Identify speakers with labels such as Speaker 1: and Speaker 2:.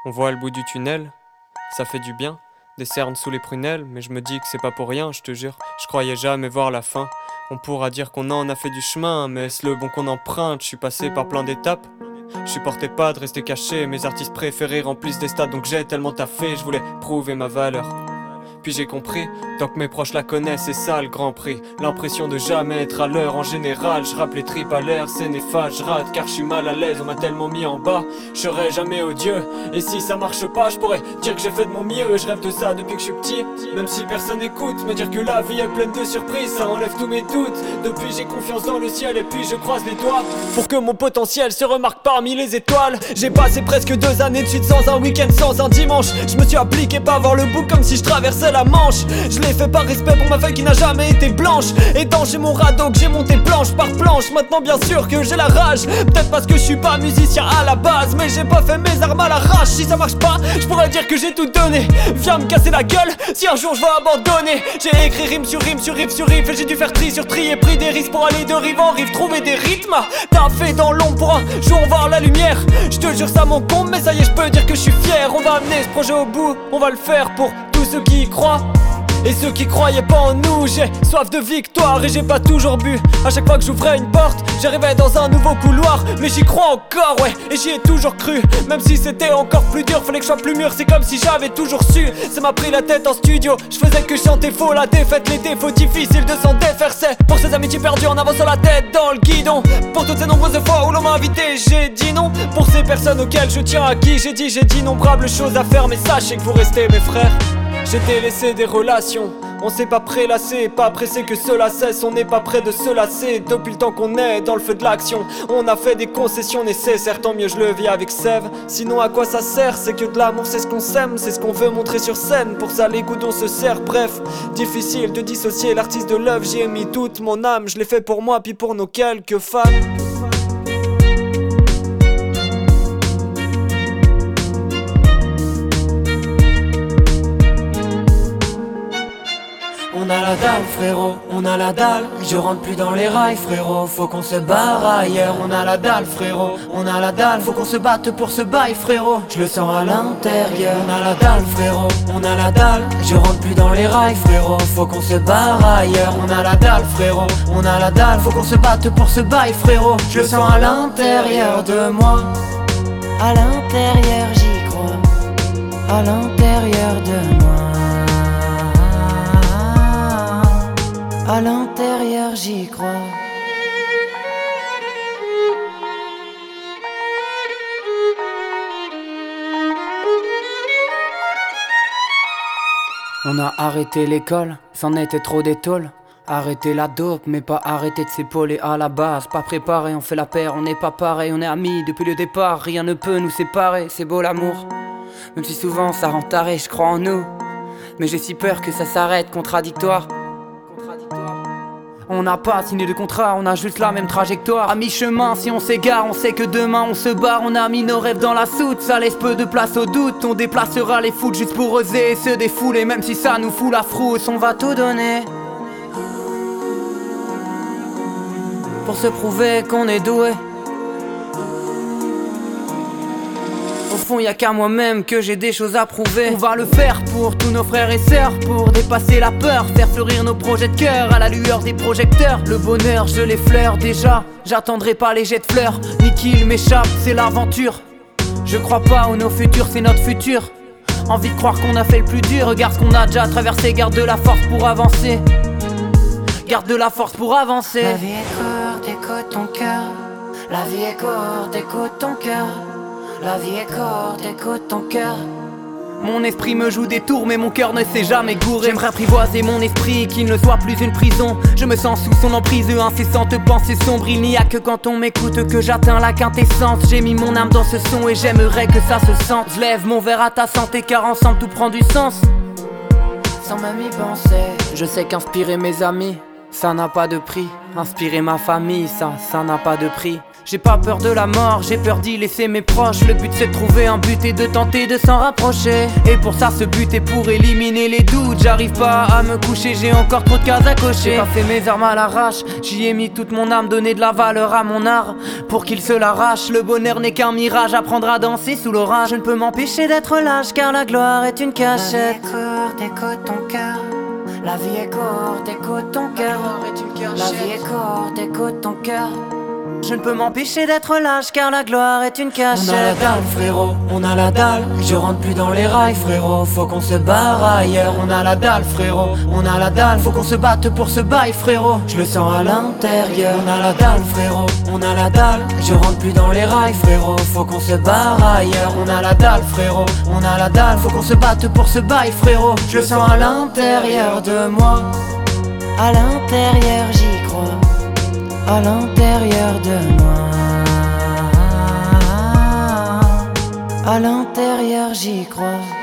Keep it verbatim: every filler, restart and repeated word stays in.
Speaker 1: On voit le bout du tunnel, ça fait du bien. Des cernes sous les prunelles, mais je me dis que c'est pas pour rien, je te jure. Je croyais jamais voir la fin. On pourra dire qu'on en a fait du chemin, mais est-ce le bon qu'on emprunte? Je suis passé par plein d'étapes. Je supportais pas de rester caché, mes artistes préférés remplissent des stades, donc j'ai tellement taffé, je voulais prouver ma valeur. Puis j'ai compris, tant que mes proches la connaissent, c'est ça le grand prix. L'impression de jamais être à l'heure en général. Je rappe les tripes à l'air, c'est néfaste, je rate car je suis mal à l'aise. On m'a tellement mis en bas, je serai jamais odieux. Et si ça marche pas, je pourrais dire que j'ai fait de mon mieux. Je rêve de ça depuis que je suis petit, même si personne écoute. Me dire que la vie est pleine de surprises, ça enlève tous mes doutes. Depuis j'ai confiance dans le ciel et puis je croise les doigts pour que mon potentiel se remarque parmi les étoiles. J'ai passé presque deux années de suite sans un week-end, sans un dimanche. Je me suis appliqué pas voir le bout comme si je traversais la Manche. Je l'ai fait par respect pour ma feuille qui n'a jamais été blanche. Et dans j'ai mon radeau que j'ai monté planche par planche. Maintenant bien sûr que j'ai la rage, peut-être parce que je suis pas musicien à la base, mais j'ai pas fait mes armes à l'arrache. Si ça marche pas, je pourrais dire que j'ai tout donné. Viens me casser la gueule si un jour je vais abandonner. J'ai écrit rime sur rime sur rive sur rive, et j'ai dû faire tri sur tri et pris des risques pour aller de rive en rive, trouver des rythmes. T'as fait dans l'ombre pour un jour voir la lumière. Je te jure ça mon compte, mais ça y est je peux dire que je suis fier. On va amener ce projet au bout, on va le faire pour tous ceux qui y croient et ceux qui croyaient pas en nous. J'ai soif de victoire et j'ai pas toujours bu. À chaque fois que j'ouvrais une porte, j'arrivais dans un nouveau couloir. Mais j'y crois encore, ouais, et j'y ai toujours cru. Même si c'était encore plus dur, fallait que je sois plus mûr. C'est comme si j'avais toujours su. Ça m'a pris la tête en studio, je faisais que chanter faux. La défaite, les défauts difficiles de s'en défaire. C'est pour ces amitiés perdues en avançant la tête dans le guidon. Pour toutes ces nombreuses fois où l'on m'a invité, j'ai dit non. Pour ces personnes auxquelles je tiens, à qui j'ai dit, j'ai d'innombrables choses à faire. Mais sachez que vous restez mes frères. J'ai délaissé des relations, on s'est pas prélassé, pas pressé que cela cesse, on n'est pas près de se lasser. Depuis le temps qu'on est dans le feu de l'action, on a fait des concessions nécessaires, tant mieux je le vis avec sève. Sinon à quoi ça sert? C'est que de l'amour, c'est ce qu'on sème, c'est ce qu'on veut montrer sur scène. Pour ça les coups on se sert, bref, difficile de dissocier l'artiste de l'œuvre. J'y ai mis toute mon âme, je l'ai fait pour moi puis pour nos quelques fans.
Speaker 2: On a la dalle frérot, on a la dalle. Je rentre plus dans les rails frérot, faut qu'on se barre ailleurs. On a la dalle frérot, on a la dalle. Faut qu'on se batte pour ce bail frérot, je le sens à l'intérieur. On a la dalle frérot, on a la dalle. Je rentre plus dans les rails frérot, faut qu'on se barre ailleurs. On a la dalle frérot, on a la dalle. Faut qu'on se batte pour ce bail frérot, je le sens à l'intérieur de moi. À l'intérieur j'y crois, à l'intérieur de moi. À l'intérieur j'y crois.
Speaker 3: On a arrêté l'école, c'en était trop d'étole. Arrêter la dope, mais pas arrêter de s'épauler à la base. Pas préparé, on fait la paire, on n'est pas pareil. On est amis depuis le départ, rien ne peut nous séparer. C'est beau l'amour, même si souvent ça rend taré, je crois en nous. Mais j'ai si peur que ça s'arrête, contradictoire. On n'a pas signé de contrat, on a juste la même trajectoire. À mi-chemin, si on s'égare, on sait que demain on se barre. On a mis nos rêves dans la soute, ça laisse peu de place au doute. On déplacera les foutes juste pour oser et se défouler. Même si ça nous fout la frousse, on va tout donner pour se prouver qu'on est doué. Au fond y'a qu'à moi-même que j'ai des choses à prouver. On va le faire pour tous nos frères et sœurs, pour dépasser la peur, faire fleurir nos projets de cœur à la lueur des projecteurs. Le bonheur je l'effleure déjà, j'attendrai pas les jets de fleurs, ni qu'il m'échappe, c'est l'aventure. Je crois pas au nos futurs, c'est notre futur. Envie de croire qu'on a fait le plus dur, regarde ce qu'on a déjà traversé. Garde de la force pour avancer, garde de la force pour avancer.
Speaker 2: La vie est courte, écoute ton cœur. La vie est courte, écoute ton cœur. La vie est courte, écoute ton cœur.
Speaker 3: Mon esprit me joue des tours mais mon cœur ne s'est jamais gouré. J'aimerais apprivoiser mon esprit, qu'il ne soit plus une prison. Je me sens sous son emprise, incessante pensée sombre. Il n'y a que quand on m'écoute que j'atteins la quintessence. J'ai mis mon âme dans ce son et j'aimerais que ça se sente. Je lève mon verre à ta santé car ensemble tout prend du sens.
Speaker 2: Sans même y penser,
Speaker 3: je sais qu'inspirer mes amis, ça n'a pas de prix. Inspirer ma famille, ça, ça n'a pas de prix. J'ai pas peur de la mort, j'ai peur d'y laisser mes proches. Le but c'est de trouver un but et de tenter de s'en rapprocher. Et pour ça ce but est pour éliminer les doutes. J'arrive pas à me coucher, j'ai encore trop de cases à cocher. J'ai pas fait mes armes à l'arrache, j'y ai mis toute mon âme. Donner de la valeur à mon art pour qu'il se l'arrache. Le bonheur n'est qu'un mirage, apprendre à danser sous l'orage. Je ne peux m'empêcher d'être lâche car la gloire est une cachette.
Speaker 2: La vie est courte, écoute ton cœur. La vie est courte, écoute ton cœur. La vie est courte, écoute ton cœur.
Speaker 3: Je ne peux m'empêcher d'être lâche car la gloire est une cachette.
Speaker 2: On a la dalle frérot, on a la dalle. Je rentre plus dans les rails frérot, faut qu'on se barre ailleurs. On a la dalle frérot, on a la dalle. Faut qu'on se batte pour ce bail frérot, je le sens à l'intérieur. On a la dalle frérot, on a la dalle. Je rentre plus dans les rails frérot, faut qu'on se barre ailleurs. On a la dalle frérot, on a la dalle. Faut qu'on se batte pour ce bail frérot, je le sens à l'intérieur de moi.
Speaker 3: À l'intérieur j'y crois, à l'intérieur de moi. À l'intérieur j'y crois.